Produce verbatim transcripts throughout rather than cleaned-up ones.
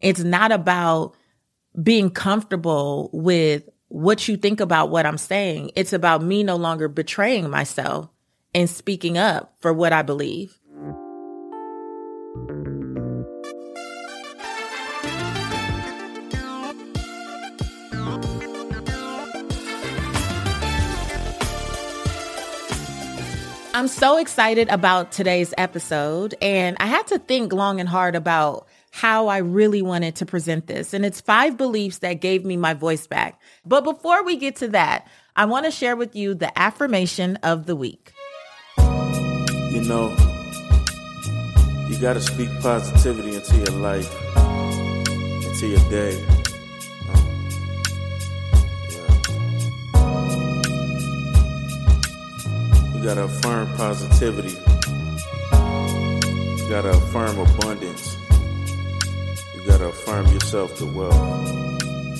It's not about being comfortable with what you think about what I'm saying. It's about me no longer betraying myself and speaking up for what I believe. I'm so excited about today's episode, and I had to think long and hard about how I really wanted to present this. And it's five beliefs that gave me my voice back. But before we get to that, I want to share with you the affirmation of the week. You know, you got to speak positivity into your life, into your day. You got to affirm positivity. You got to affirm abundance. You got to affirm yourself to wealth.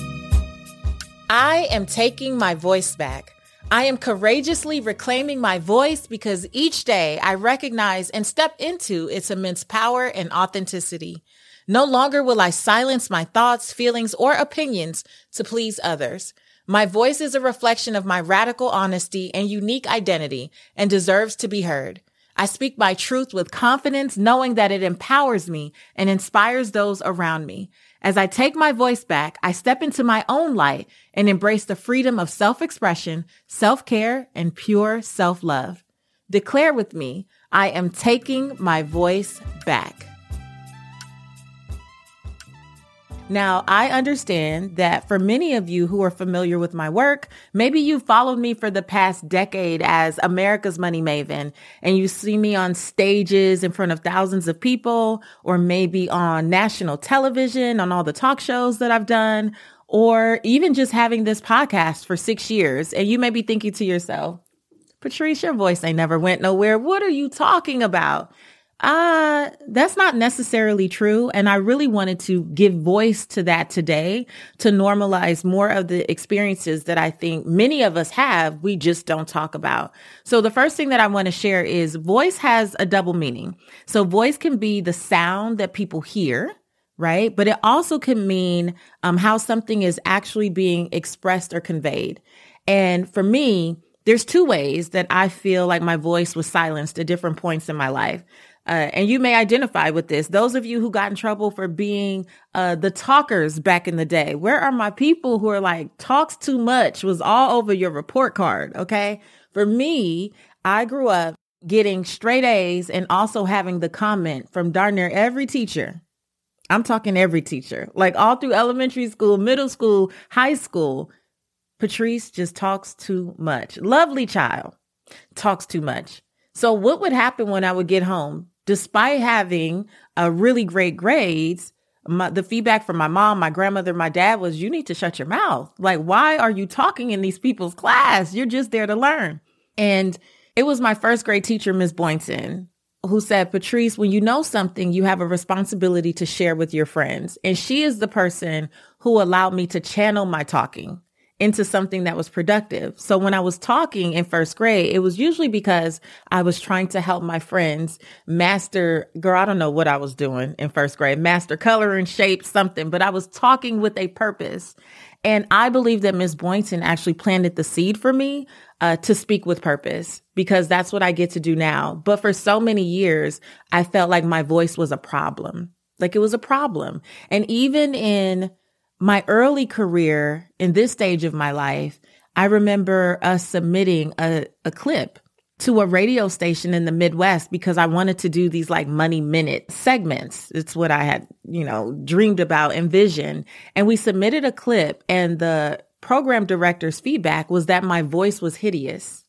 I am taking my voice back. I am courageously reclaiming my voice because each day I recognize and step into its immense power and authenticity. No longer will I silence my thoughts, feelings, or opinions to please others. My voice is a reflection of my radical honesty and unique identity and deserves to be heard. I speak my truth with confidence, knowing that it empowers me and inspires those around me. As I take my voice back, I step into my own light and embrace the freedom of self-expression, self-care, and pure self-love. Declare with me, I am taking my voice back. Now, I understand that for many of you who are familiar with my work, maybe you followed me for the past decade as America's Money Maven, and you see me on stages in front of thousands of people, or maybe on national television, on all the talk shows that I've done, or even just having this podcast for six years. And you may be thinking to yourself, Patrice, your voice ain't never went nowhere. What are you talking about? Uh, that's not necessarily true. And I really wanted to give voice to that today to normalize more of the experiences that I think many of us have, we just don't talk about. So the first thing that I want to share is voice has a double meaning. So voice can be the sound that people hear, right? But it also can mean um, how something is actually being expressed or conveyed. And for me, there's two ways that I feel like my voice was silenced at different points in my life. Uh, and you may identify with this. Those of you who got in trouble for being uh, the talkers back in the day, where are my people who are like, talks too much was all over your report card, okay? For me, I grew up getting straight A's and also having the comment from darn near every teacher. I'm talking every teacher, like all through elementary school, middle school, high school. Patrice just talks too much. Lovely child, talks too much. So what would happen when I would get home? Despite having uh, really great grades, my, the feedback from my mom, my grandmother, my dad was, you need to shut your mouth. Like, why are you talking in these people's class? You're just there to learn. And it was my first grade teacher, Miz Boynton, who said, Patrice, when you know something, you have a responsibility to share with your friends. And she is the person who allowed me to channel my talking into something that was productive. So when I was talking in first grade, it was usually because I was trying to help my friends master, girl, I don't know what I was doing in first grade, master color and shape, something, but I was talking with a purpose. And I believe that Miz Boynton actually planted the seed for me uh, to speak with purpose, because that's what I get to do now. But for so many years, I felt like my voice was a problem, like it was a problem. And even in my early career, in this stage of my life, I remember us submitting a, a clip to a radio station in the Midwest because I wanted to do these like Money Minute segments. It's what I had, you know, dreamed about, envisioned. And we submitted a clip, and the program director's feedback was that my voice was hideous.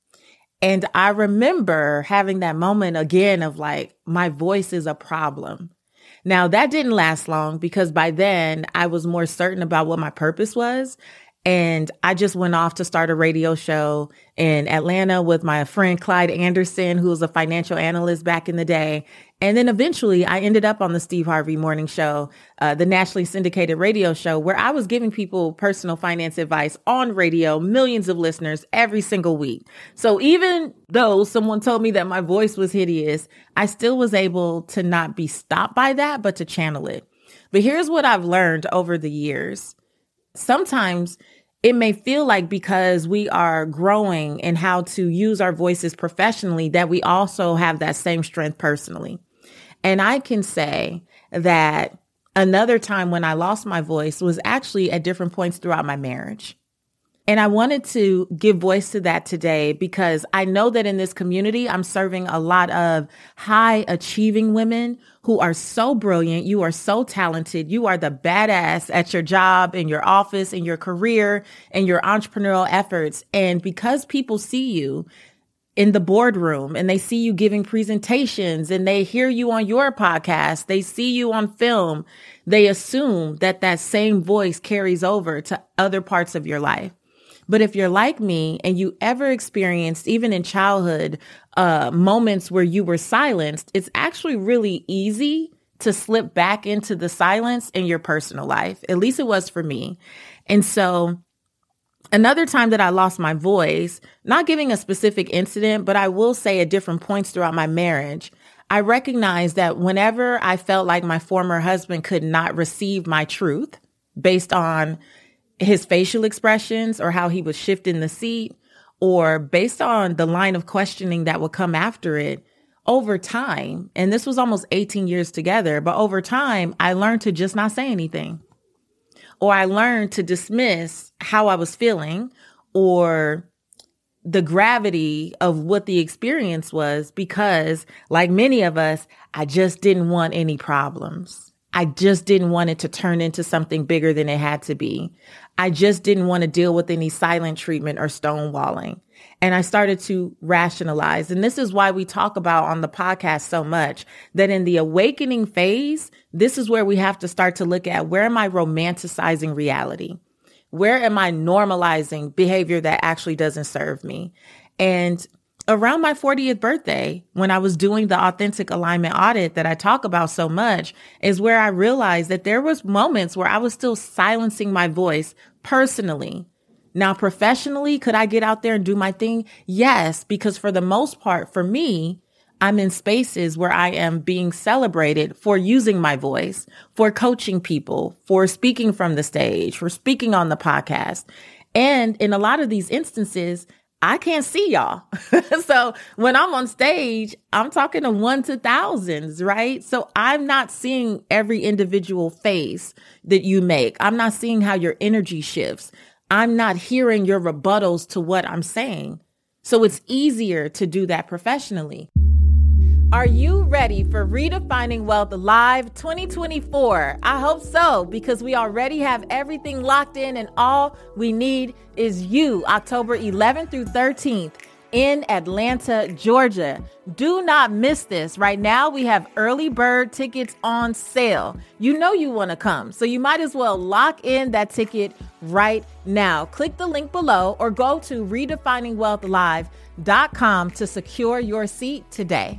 And I remember having that moment again of like, my voice is a problem. Now, that didn't last long because by then I was more certain about what my purpose was. And I just went off to start a radio show in Atlanta with my friend Clyde Anderson, who was a financial analyst back in the day. And then eventually I ended up on the Steve Harvey Morning Show, uh, the nationally syndicated radio show, where I was giving people personal finance advice on radio, millions of listeners every single week. So even though someone told me that my voice was hideous, I still was able to not be stopped by that, but to channel it. But here's what I've learned over the years. Sometimes it may feel like because we are growing in how to use our voices professionally, that we also have that same strength personally. And I can say that another time when I lost my voice was actually at different points throughout my marriage. And I wanted to give voice to that today because I know that in this community, I'm serving a lot of high achieving women who are so brilliant. You are so talented. You are the badass at your job, in your office, in your career, and your entrepreneurial efforts. And because people see you in the boardroom and they see you giving presentations and they hear you on your podcast, they see you on film, they assume that that same voice carries over to other parts of your life. But if you're like me and you ever experienced, even in childhood, uh, moments where you were silenced, it's actually really easy to slip back into the silence in your personal life. At least it was for me. And so another time that I lost my voice, not giving a specific incident, but I will say at different points throughout my marriage, I recognized that whenever I felt like my former husband could not receive my truth based on his facial expressions or how he was shifting the seat, or based on the line of questioning that would come after it, over time, and this was almost eighteen years together, but over time, I learned to just not say anything. Or I learned to dismiss how I was feeling or the gravity of what the experience was because, like many of us, I just didn't want any problems. I just didn't want it to turn into something bigger than it had to be. I just didn't want to deal with any silent treatment or stonewalling. And I started to rationalize. And this is why we talk about on the podcast so much that in the awakening phase, this is where we have to start to look at, where am I romanticizing reality? Where am I normalizing behavior that actually doesn't serve me? And around my fortieth birthday, when I was doing the authentic alignment audit that I talk about so much, is where I realized that there was moments where I was still silencing my voice personally. Now, professionally, could I get out there and do my thing? Yes, because for the most part, for me, I'm in spaces where I am being celebrated for using my voice, for coaching people, for speaking from the stage, for speaking on the podcast. And in a lot of these instances, I can't see y'all. So when I'm on stage, I'm talking to one to thousands, right? So I'm not seeing every individual face that you make. I'm not seeing how your energy shifts. I'm not hearing your rebuttals to what I'm saying. So it's easier to do that professionally. Are you ready for Redefining Wealth Live twenty twenty-four? I hope so, because we already have everything locked in and all we need is you, October eleventh through thirteenth in Atlanta, Georgia. Do not miss this. Right now, we have early bird tickets on sale. You know you want to come, so you might as well lock in that ticket right now. Click the link below or go to redefining wealth live dot com to secure your seat today.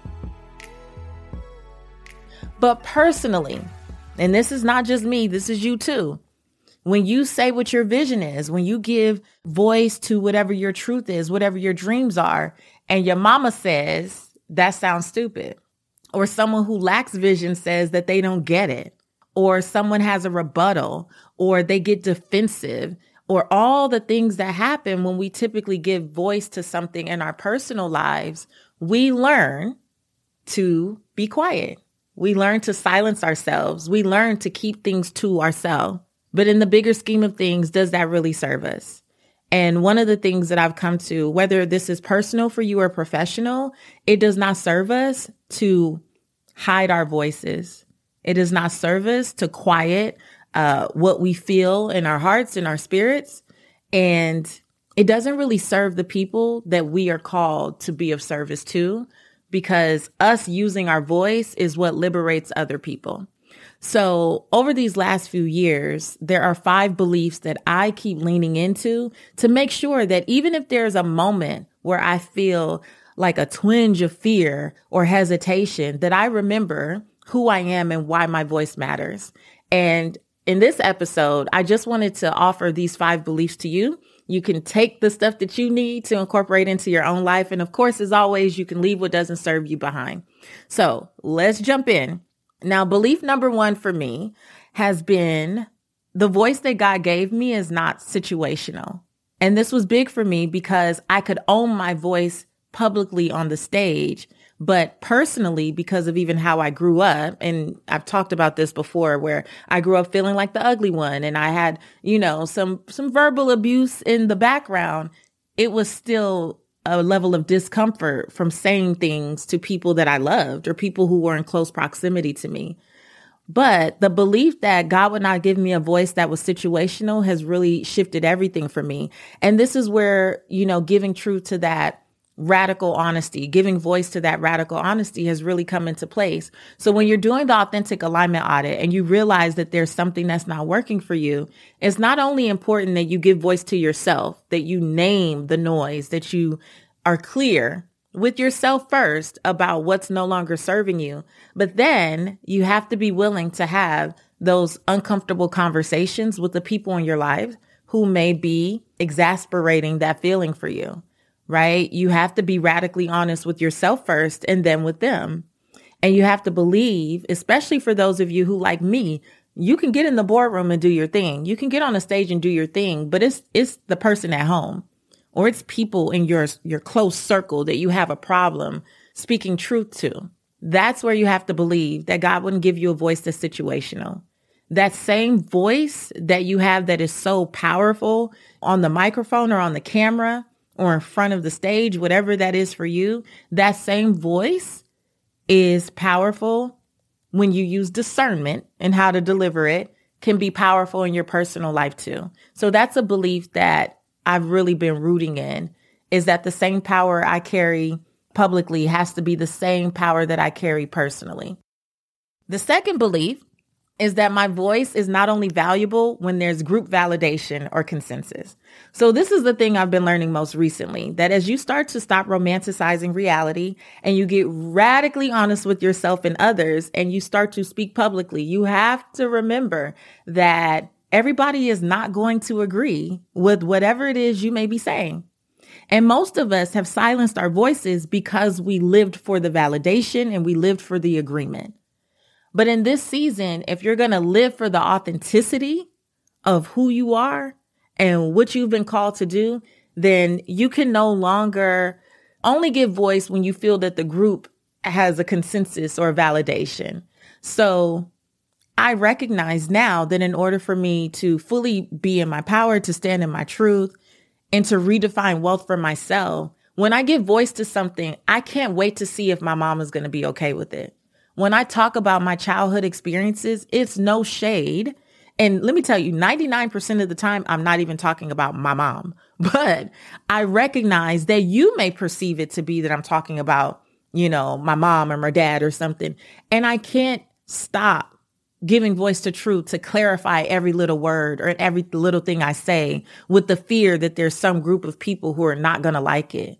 But personally, and this is not just me, this is you too. When you say what your vision is, when you give voice to whatever your truth is, whatever your dreams are, and your mama says that sounds stupid, or someone who lacks vision says that they don't get it, or someone has a rebuttal, or they get defensive, or all the things that happen when we typically give voice to something in our personal lives, we learn to be quiet. We learn to silence ourselves. We learn to keep things to ourselves. But in the bigger scheme of things, does that really serve us? And one of the things that I've come to, whether this is personal for you or professional, it does not serve us to hide our voices. It does not serve us to quiet uh, what we feel in our hearts and our spirits. And it doesn't really serve the people that we are called to be of service to, because us using our voice is what liberates other people. So over these last few years, there are five beliefs that I keep leaning into to make sure that even if there's a moment where I feel like a twinge of fear or hesitation, that I remember who I am and why my voice matters. And in this episode, I just wanted to offer these five beliefs to you. You can take the stuff that you need to incorporate into your own life. And of course, as always, you can leave what doesn't serve you behind. So let's jump in. Now, belief number one for me has been the voice that God gave me is not situational. And this was big for me because I could own my voice publicly on the stage, but personally, because of even how I grew up, and I've talked about this before, where I grew up feeling like the ugly one and I had, you know, some, some verbal abuse in the background, it was still a level of discomfort from saying things to people that I loved or people who were in close proximity to me. But the belief that God would not give me a voice that was situational has really shifted everything for me. And this is where, you know, giving truth to that radical honesty, giving voice to that radical honesty has really come into place. So when you're doing the authentic alignment audit and you realize that there's something that's not working for you, it's not only important that you give voice to yourself, that you name the noise, that you are clear with yourself first about what's no longer serving you. But then you have to be willing to have those uncomfortable conversations with the people in your life who may be exasperating that feeling for you, right? You have to be radically honest with yourself first and then with them. And you have to believe, especially for those of you who, like me, you can get in the boardroom and do your thing. You can get on a stage and do your thing, but it's it's the person at home. Or it's people in your, your close circle that you have a problem speaking truth to. That's where you have to believe that God wouldn't give you a voice that's situational. That same voice that you have that is so powerful on the microphone or on the camera or in front of the stage, whatever that is for you, that same voice is powerful when you use discernment and how to deliver it, can be powerful in your personal life too. So that's a belief that I've really been rooting in, is that the same power I carry publicly has to be the same power that I carry personally. The second belief is that my voice is not only valuable when there's group validation or consensus. So this is the thing I've been learning most recently, that as you start to stop romanticizing reality and you get radically honest with yourself and others and you start to speak publicly, you have to remember that everybody is not going to agree with whatever it is you may be saying. And most of us have silenced our voices because we lived for the validation and we lived for the agreement. But in this season, if you're going to live for the authenticity of who you are and what you've been called to do, then you can no longer only give voice when you feel that the group has a consensus or validation. So I recognize now that in order for me to fully be in my power, to stand in my truth, and to redefine wealth for myself, when I give voice to something, I can't wait to see if my mom is going to be okay with it. When I talk about my childhood experiences, it's no shade. And let me tell you, ninety-nine percent of the time, I'm not even talking about my mom, but I recognize that you may perceive it to be that I'm talking about, you know, my mom or my dad or something. And I can't stop giving voice to truth to clarify every little word or every little thing I say with the fear that there's some group of people who are not going to like it.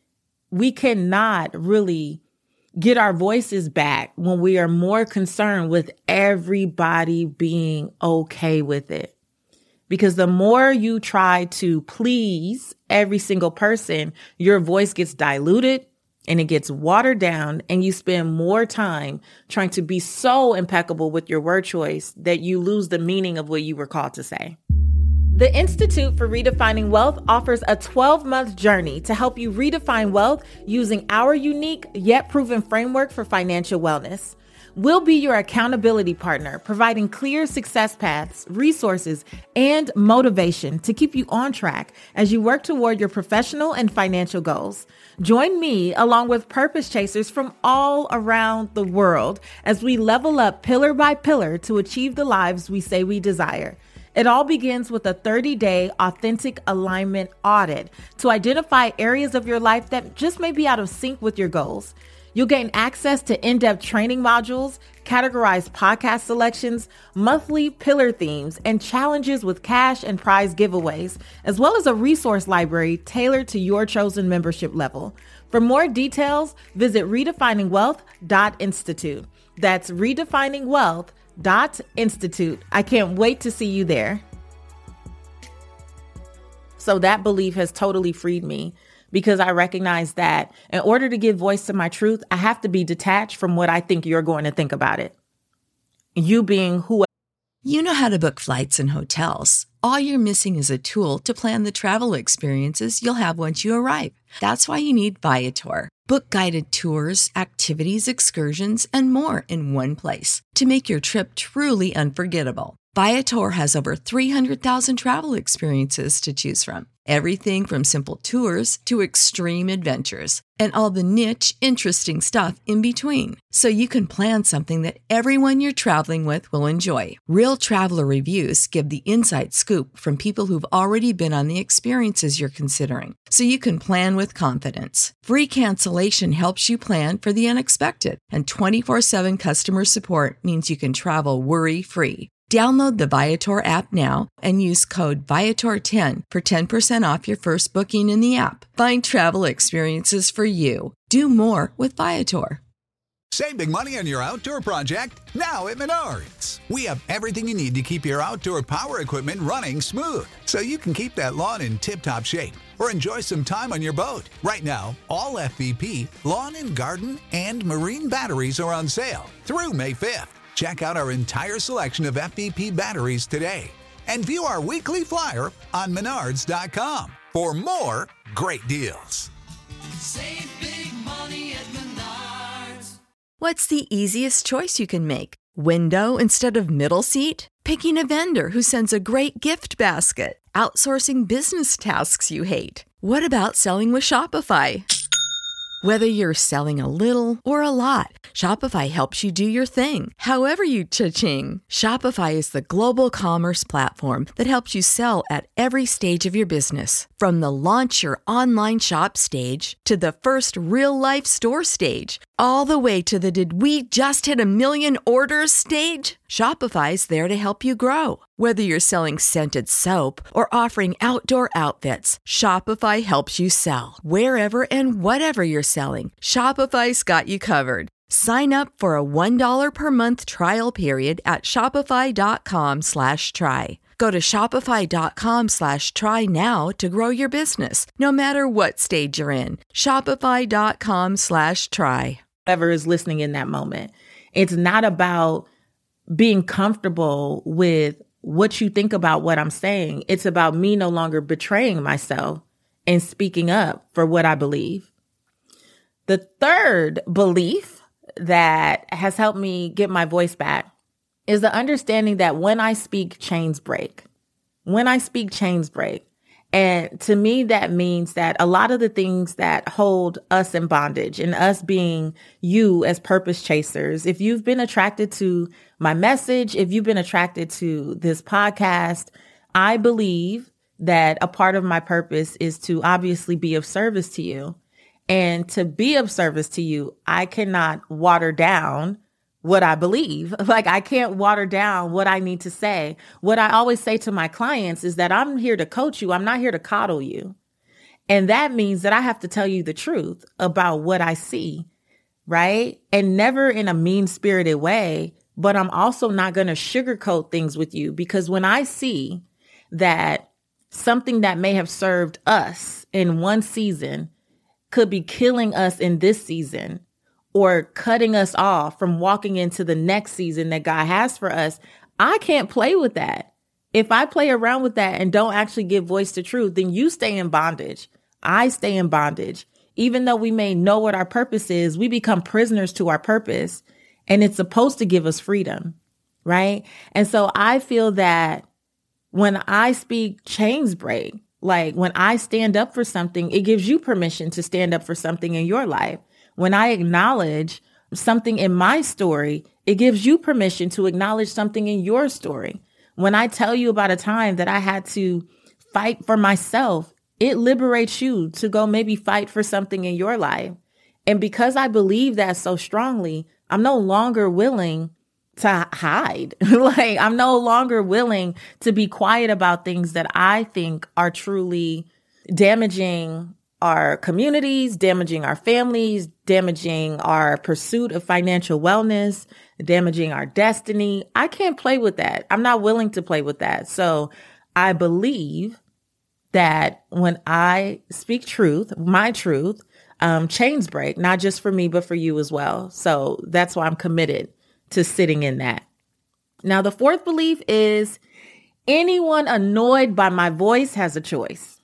We cannot really get our voices back when we are more concerned with everybody being okay with it. Because the more you try to please every single person, your voice gets diluted and it gets watered down, and you spend more time trying to be so impeccable with your word choice that you lose the meaning of what you were called to say. The Institute for Redefining Wealth offers a twelve-month journey to help you redefine wealth using our unique yet proven framework for financial wellness. We'll be your accountability partner, providing clear success paths, resources, and motivation to keep you on track as you work toward your professional and financial goals. Join me along with purpose chasers from all around the world as we level up pillar by pillar to achieve the lives we say we desire. It all begins with a thirty-day authentic alignment audit to identify areas of your life that just may be out of sync with your goals. You'll gain access to in-depth training modules, categorized podcast selections, monthly pillar themes, and challenges with cash and prize giveaways, as well as a resource library tailored to your chosen membership level. For more details, visit redefining wealth dot institute. That's redefining wealth dot institute. I can't wait to see you there. So that belief has totally freed me, because I recognize that in order to give voice to my truth, I have to be detached from what I think you're going to think about it. you being who. You know how to book flights and hotels. All you're missing is a tool to plan the travel experiences you'll have once you arrive. That's why you need Viator. Book guided tours, activities, excursions, and more in one place to make your trip truly unforgettable. Viator has over three hundred thousand travel experiences to choose from. Everything from simple tours to extreme adventures and all the niche, interesting stuff in between. So you can plan something that everyone you're traveling with will enjoy. Real traveler reviews give the inside scoop from people who've already been on the experiences you're considering. So you can plan with confidence. Free cancellation helps you plan for the unexpected. And twenty-four seven customer support means you can travel worry-free. Download the Viator app now and use code Viator ten for ten percent off your first booking in the app. Find travel experiences for you. Do more with Viator. Save big money on your outdoor project now at Menards. We have everything you need to keep your outdoor power equipment running smooth so you can keep that lawn in tip-top shape or enjoy some time on your boat. Right now, all F V P, lawn and garden, and marine batteries are on sale through May fifth. Check out our entire selection of F V P batteries today and view our weekly flyer on menards dot com for more great deals. Save big money at Menards. What's the easiest choice you can make? Window instead of middle seat? Picking a vendor who sends a great gift basket? Outsourcing business tasks you hate? What about selling with Shopify? Whether you're selling a little or a lot, Shopify helps you do your thing, however you cha-ching. Shopify is the global commerce platform that helps you sell at every stage of your business. From the launch your online shop stage to the first real-life store stage, all the way to the did we just hit a million orders stage. Shopify's there to help you grow. Whether you're selling scented soap or offering outdoor outfits, Shopify helps you sell. Wherever and whatever you're selling, Shopify's got you covered. Sign up for a one dollar per month trial period at shopify.com slash try. Go to shopify.com slash try now to grow your business, no matter what stage you're in. Shopify.com slash try. Whoever is listening in that moment. It's not about being comfortable with what you think about what I'm saying. It's about me no longer betraying myself and speaking up for what I believe. The third belief that has helped me get my voice back is the understanding that when I speak, chains break. When I speak, chains break. And to me, that means that a lot of the things that hold us in bondage and us being you as purpose chasers, if you've been attracted to my message, if you've been attracted to this podcast, I believe that a part of my purpose is to obviously be of service to you. And to be of service to you, I cannot water down what I believe. Like, I can't water down what I need to say. What I always say to my clients is that I'm here to coach you. I'm not here to coddle you. And that means that I have to tell you the truth about what I see, right? And never in a mean-spirited way, but I'm also not going to sugarcoat things with you, because when I see that something that may have served us in one season could be killing us in this season, or cutting us off from walking into the next season that God has for us, I can't play with that. If I play around with that and don't actually give voice to truth, then you stay in bondage. I stay in bondage. Even though we may know what our purpose is, we become prisoners to our purpose, and it's supposed to give us freedom, right? And so I feel that when I speak, chains break. Like, when I stand up for something, it gives you permission to stand up for something in your life. When I acknowledge something in my story, it gives you permission to acknowledge something in your story. When I tell you about a time that I had to fight for myself, it liberates you to go maybe fight for something in your life. And because I believe that so strongly, I'm no longer willing to hide. Like, I'm no longer willing to be quiet about things that I think are truly damaging our communities, damaging our families, damaging our pursuit of financial wellness, damaging our destiny. I can't play with that. I'm not willing to play with that. So I believe that when I speak truth, my truth, um, chains break, not just for me, but for you as well. So that's why I'm committed to sitting in that. Now, the fourth belief is anyone annoyed by my voice has a choice.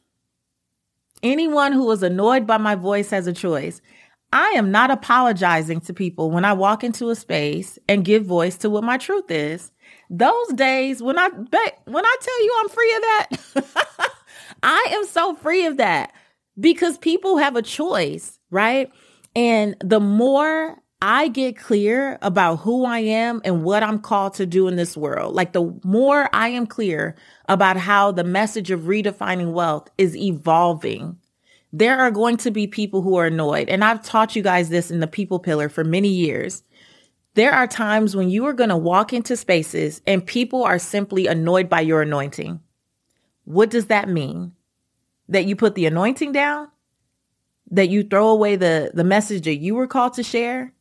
Anyone who is annoyed by my voice has a choice. I am not apologizing to people when I walk into a space and give voice to what my truth is. Those days when I when I tell you I'm free of that, I am so free of that because people have a choice, right? And the more I get clear about who I am and what I'm called to do in this world, like the more I am clear about how the message of redefining wealth is evolving, there are going to be people who are annoyed. And I've taught you guys this in the people pillar for many years. There are times when you are going to walk into spaces and people are simply annoyed by your anointing. What does that mean? That you put the anointing down? That you throw away the, the message that you were called to share?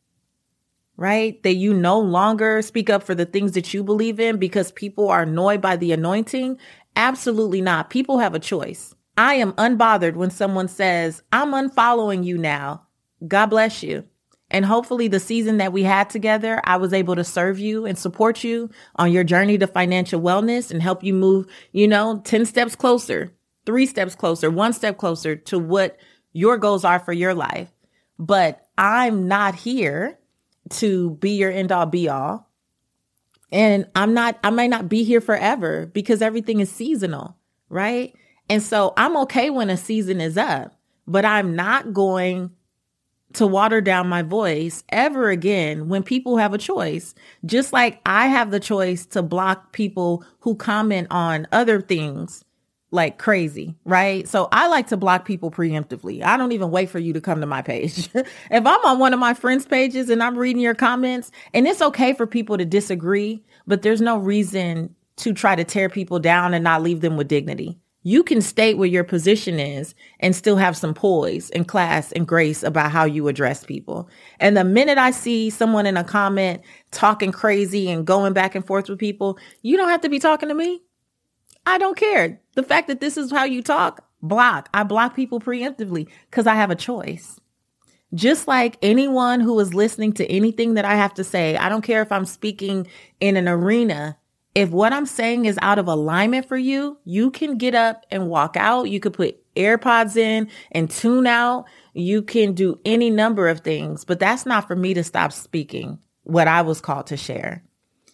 Right? That you no longer speak up for the things that you believe in because people are annoyed by the anointing? Absolutely not. People have a choice. I am unbothered when someone says, I'm unfollowing you now. God bless you. And hopefully the season that we had together, I was able to serve you and support you on your journey to financial wellness and help you move, you know, ten steps closer, three steps closer, one step closer to what your goals are for your life. But I'm not here to be your end all be all. And I'm not, I might not be here forever because everything is seasonal, right? And so I'm okay when a season is up, but I'm not going to water down my voice ever again when people have a choice. Just like I have the choice to block people who comment on other things like crazy, right? So I like to block people preemptively. I don't even wait for you to come to my page. If I'm on one of my friends' pages and I'm reading your comments, and it's okay for people to disagree, but there's no reason to try to tear people down and not leave them with dignity. You can state what your position is and still have some poise and class and grace about how you address people. And the minute I see someone in a comment talking crazy and going back and forth with people, you don't have to be talking to me. I don't care. The fact that this is how you talk, block. I block people preemptively because I have a choice. Just like anyone who is listening to anything that I have to say, I don't care if I'm speaking in an arena. If what I'm saying is out of alignment for you, you can get up and walk out. You could put AirPods in and tune out. You can do any number of things, but that's not for me to stop speaking what I was called to share.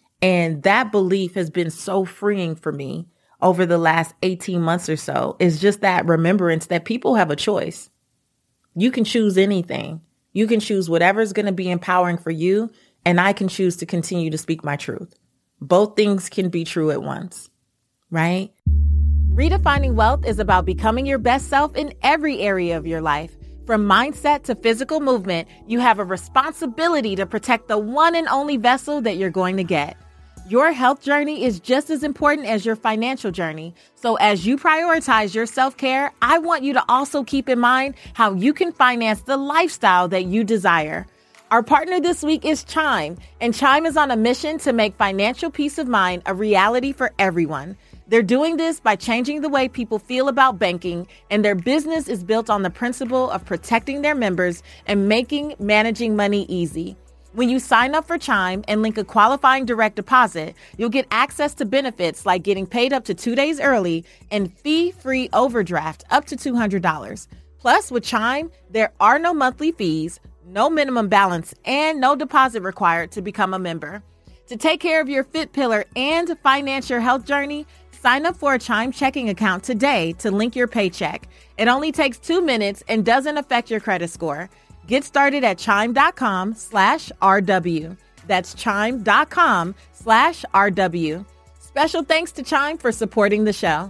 And that belief has been so freeing for me over the last eighteen months or so. It's just that remembrance that people have a choice. You can choose anything. You can choose whatever's going to be empowering for you, and I can choose to continue to speak my truth. Both things can be true at once, right? Redefining wealth is about becoming your best self in every area of your life. From mindset to physical movement, you have a responsibility to protect the one and only vessel that you're going to get. Your health journey is just as important as your financial journey. So as you prioritize your self-care, I want you to also keep in mind how you can finance the lifestyle that you desire. Our partner this week is Chime, and Chime is on a mission to make financial peace of mind a reality for everyone. They're doing this by changing the way people feel about banking, and their business is built on the principle of protecting their members and making managing money easy. When you sign up for Chime and link a qualifying direct deposit, you'll get access to benefits like getting paid up to two days early and fee-free overdraft up to two hundred dollars. Plus, with Chime, there are no monthly fees, no minimum balance, and no deposit required to become a member. To take care of your fit pillar and finance your health journey, sign up for a Chime checking account today to link your paycheck. It only takes two minutes and doesn't affect your credit score. Get started at chime.com slash RW. That's chime.com slash RW. Special thanks to Chime for supporting the show.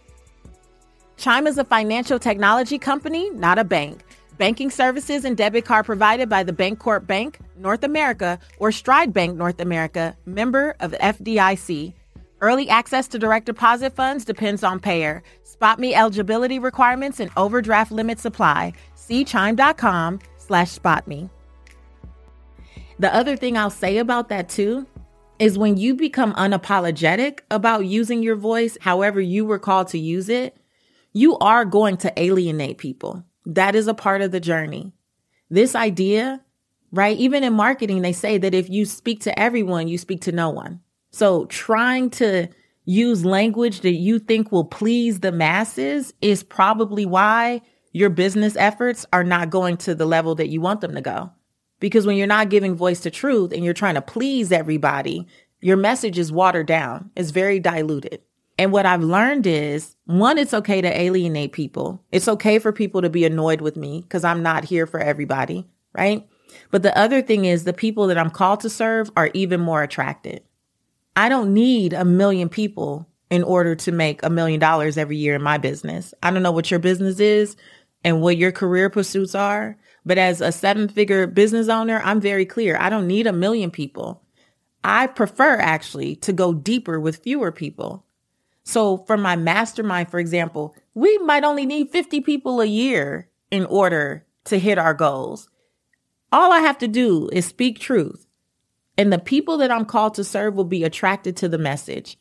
Chime is a financial technology company, not a bank. Banking services and debit card provided by the Bancorp Bank, North America, or Stride Bank North America, member of F D I C. Early access to direct deposit funds depends on payer. SpotMe eligibility requirements and overdraft limits apply. See chime.com slash SpotMe. The other thing I'll say about that too is when you become unapologetic about using your voice however you were called to use it, you are going to alienate people. That is a part of the journey. This idea, right? Even in marketing, they say that if you speak to everyone, you speak to no one. So trying to use language that you think will please the masses is probably why your business efforts are not going to the level that you want them to go. Because when you're not giving voice to truth and you're trying to please everybody, your message is watered down. It's very diluted. And what I've learned is, one, it's okay to alienate people. It's okay for people to be annoyed with me because I'm not here for everybody, right? But the other thing is the people that I'm called to serve are even more attracted. I don't need a million people in order to make a million dollars every year in my business. I don't know what your business is and what your career pursuits are, but as a seven-figure business owner, I'm very clear. I don't need a million people. I prefer actually to go deeper with fewer people. So for my mastermind, for example, we might only need fifty people a year in order to hit our goals. All I have to do is speak truth, and the people that I'm called to serve will be attracted to the message.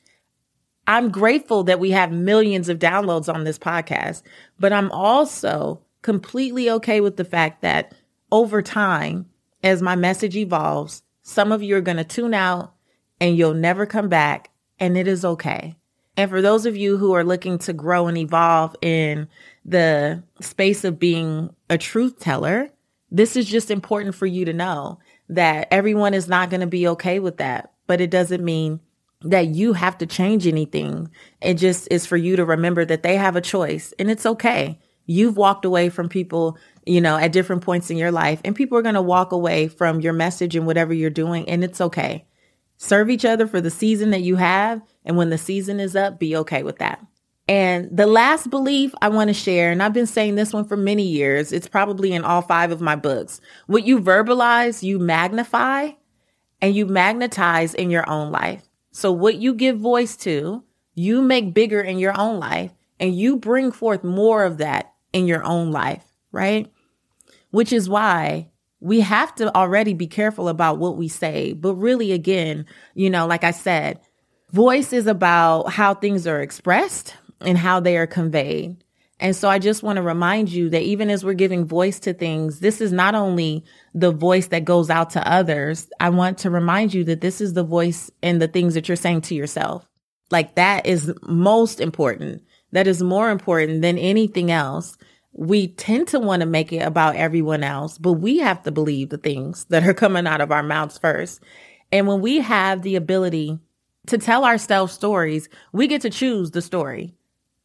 I'm grateful that we have millions of downloads on this podcast, but I'm also completely okay with the fact that over time, as my message evolves, some of you are going to tune out and you'll never come back, and it is okay. And for those of you who are looking to grow and evolve in the space of being a truth teller, this is just important for you to know that everyone is not going to be okay with that. But it doesn't mean that you have to change anything. It just is for you to remember that they have a choice, and it's okay. You've walked away from people, you know, at different points in your life, and people are going to walk away from your message and whatever you're doing, and it's okay. Serve each other for the season that you have. And when the season is up, be okay with that. And the last belief I want to share, and I've been saying this one for many years, it's probably in all five of my books. What you verbalize, you magnify, and you magnetize in your own life. So what you give voice to, you make bigger in your own life, and you bring forth more of that in your own life, right? Which is why we have to already be careful about what we say. But really, again, you know, like I said, voice is about how things are expressed and how they are conveyed. And so I just want to remind you that even as we're giving voice to things, this is not only the voice that goes out to others. I want to remind you that this is the voice and the things that you're saying to yourself. Like, that is most important. That is more important than anything else. We tend to want to make it about everyone else, but we have to believe the things that are coming out of our mouths first. And when we have the ability to tell ourselves stories, we get to choose the story.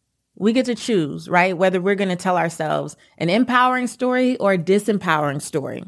We get to choose, right? Whether we're going to tell ourselves an empowering story or a disempowering story.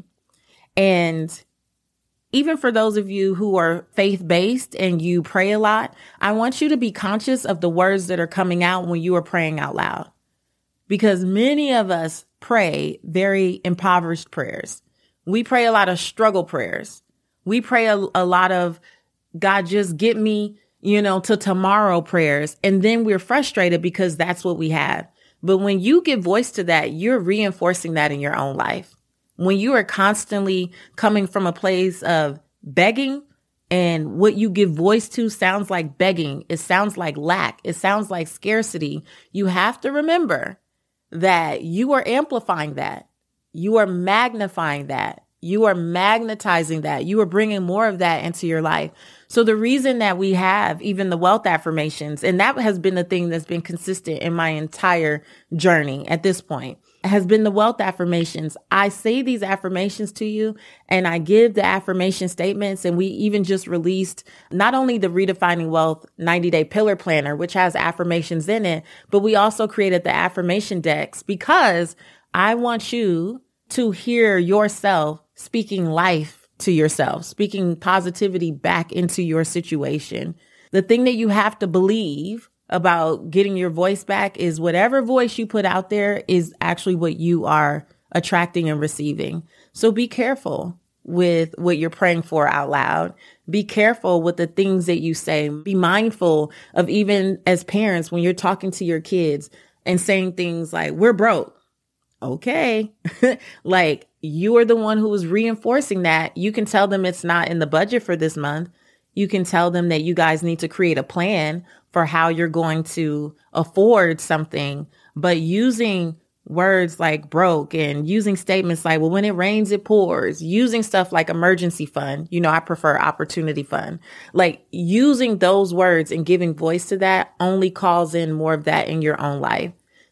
And even for those of you who are faith-based and you pray a lot, I want you to be conscious of the words that are coming out when you are praying out loud. Because many of us pray very impoverished prayers. We pray a lot of struggle prayers. We pray a, a lot of, God, just get me, you know, to tomorrow prayers. And then we're frustrated because that's what we have. But when you give voice to that, you're reinforcing that in your own life. When you are constantly coming from a place of begging, and what you give voice to sounds like begging, it sounds like lack, it sounds like scarcity, you have to remember that you are amplifying that. You are magnifying that. You are magnetizing that. You are bringing more of that into your life. So the reason that we have even the wealth affirmations, and that has been the thing that's been consistent in my entire journey at this point, has been the wealth affirmations. I say these affirmations to you, and I give the affirmation statements. And we even just released not only the Redefining Wealth ninety day pillar planner, which has affirmations in it, but we also created the affirmation decks because I want you to hear yourself speaking life to yourself, speaking positivity back into your situation. The thing that you have to believe about getting your voice back is whatever voice you put out there is actually what you are attracting and receiving. So be careful with what you're praying for out loud. Be careful with the things that you say. Be mindful of, even as parents, when you're talking to your kids and saying things like, we're broke. Okay. Like, you are the one who is reinforcing that. You can tell them it's not in the budget for this month. You can tell them that you guys need to create a plan for how you're going to afford something, but using words like broke and using statements like, well, when it rains, it pours, using stuff like emergency fund. You know, I prefer opportunity fund. Like using those words and giving voice to that only calls in more of that in your own life.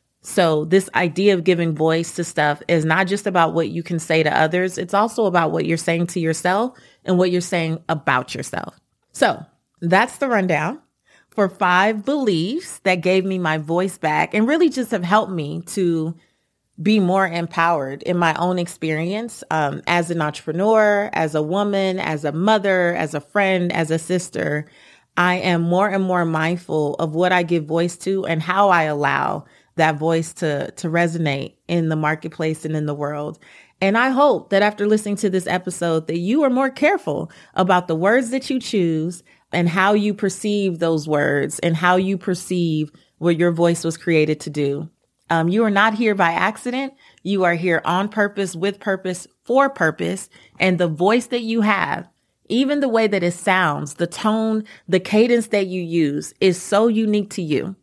So this idea of giving voice to stuff is not just about what you can say to others. It's also about what you're saying to yourself and what you're saying about yourself. So that's the rundown for five beliefs that gave me my voice back and really just have helped me to be more empowered in my own experience um, as an entrepreneur, as a woman, as a mother, as a friend, as a sister. I am more and more mindful of what I give voice to and how I allow that voice to, to resonate in the marketplace and in the world. And I hope that after listening to this episode that you are more careful about the words that you choose and how you perceive those words and how you perceive what your voice was created to do. Um, you are not here by accident. You are here on purpose, with purpose, for purpose. And the voice that you have, even the way that it sounds, the tone, the cadence that you use is so unique to you.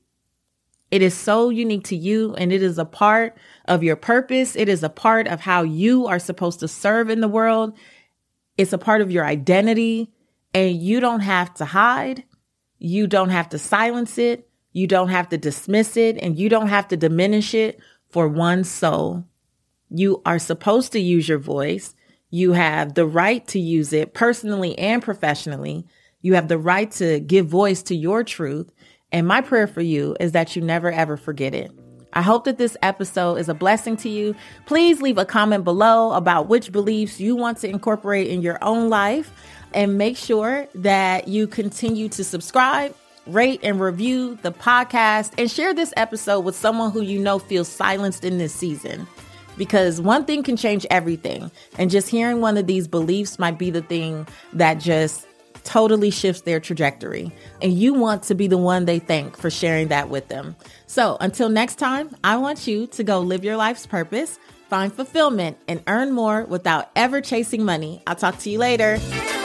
It is so unique to you, and it is a part of your purpose. It is a part of how you are supposed to serve in the world. It's a part of your identity, and you don't have to hide. You don't have to silence it. You don't have to dismiss it, and you don't have to diminish it for one soul. You are supposed to use your voice. You have the right to use it personally and professionally. You have the right to give voice to your truth. And my prayer for you is that you never, ever forget it. I hope that this episode is a blessing to you. Please leave a comment below about which beliefs you want to incorporate in your own life. And make sure that you continue to subscribe, rate, and review the podcast, and share this episode with someone who you know feels silenced in this season. Because one thing can change everything. And just hearing one of these beliefs might be the thing that just totally shifts their trajectory. And you want to be the one they thank for sharing that with them. So until next time, I want you to go live your life's purpose, find fulfillment, and earn more without ever chasing money. I'll talk to you later.